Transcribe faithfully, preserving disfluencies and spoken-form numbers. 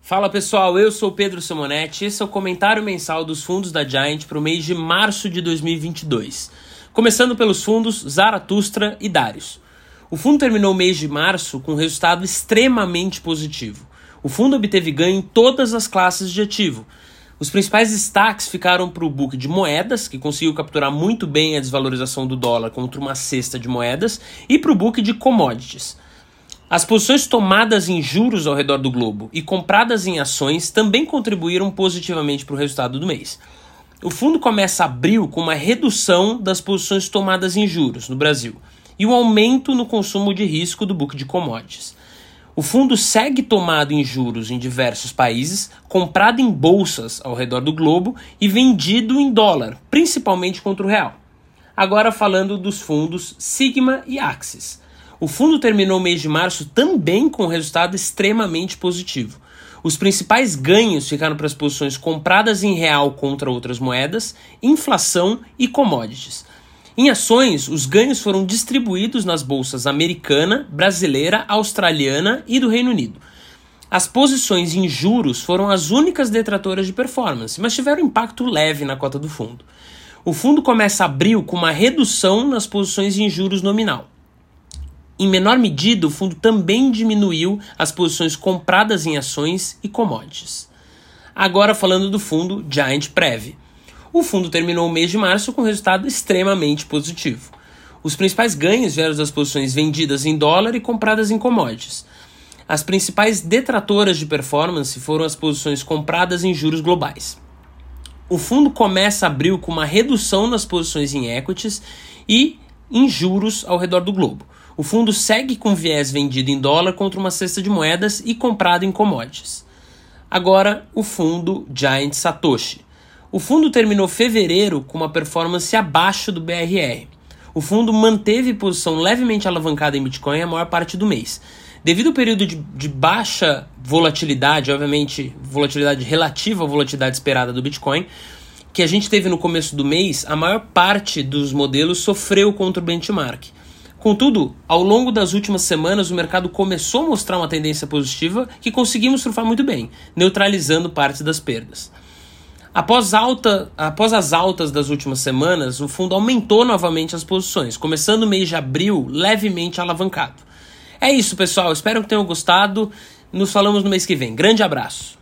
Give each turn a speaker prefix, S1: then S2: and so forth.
S1: Fala pessoal, eu sou o Pedro Simonetti e esse é o comentário mensal dos fundos da Giant para o mês de março de dois mil e vinte e dois. Começando pelos fundos Zaratustra e Darius. O fundo terminou o mês de março com um resultado extremamente positivo. O fundo obteve ganho em todas as classes de ativo. Os principais destaques ficaram para o book de moedas, que conseguiu capturar muito bem a desvalorização do dólar contra uma cesta de moedas, e para o book de commodities. As posições tomadas em juros ao redor do globo e compradas em ações também contribuíram positivamente para o resultado do mês. O fundo começa abril com uma redução das posições tomadas em juros no Brasil e um aumento no consumo de risco do book de commodities. O fundo segue tomado em juros em diversos países, comprado em bolsas ao redor do globo e vendido em dólar, principalmente contra o real. Agora falando dos fundos Sigma e Axis. O fundo terminou o mês de março também com um resultado extremamente positivo. Os principais ganhos ficaram para as posições compradas em real contra outras moedas, inflação e commodities. Em ações, os ganhos foram distribuídos nas bolsas americana, brasileira, australiana e do Reino Unido. As posições em juros foram as únicas detratoras de performance, mas tiveram impacto leve na cota do fundo. O fundo começa abril com uma redução nas posições em juros nominal. Em menor medida, o fundo também diminuiu as posições compradas em ações e commodities. Agora falando do fundo Giant Prev. O fundo terminou o mês de março com um resultado extremamente positivo. Os principais ganhos vieram das posições vendidas em dólar e compradas em commodities. As principais detratoras de performance foram as posições compradas em juros globais. O fundo começa abril com uma redução nas posições em equities e em juros ao redor do globo. O fundo segue com viés vendido em dólar contra uma cesta de moedas e comprado em commodities. Agora, o fundo Giant Satoshi. O fundo terminou fevereiro com uma performance abaixo do B R R. O fundo manteve posição levemente alavancada em Bitcoin a maior parte do mês. Devido ao período de, de baixa volatilidade, obviamente volatilidade relativa à volatilidade esperada do Bitcoin, que a gente teve no começo do mês, a maior parte dos modelos sofreu contra o benchmark. Contudo, ao longo das últimas semanas, o mercado começou a mostrar uma tendência positiva que conseguimos surfar muito bem, neutralizando parte das perdas. Após, alta, após as altas das últimas semanas, o fundo aumentou novamente as posições, começando o mês de abril levemente alavancado. É isso, pessoal. Espero que tenham gostado. Nos falamos no mês que vem. Grande abraço.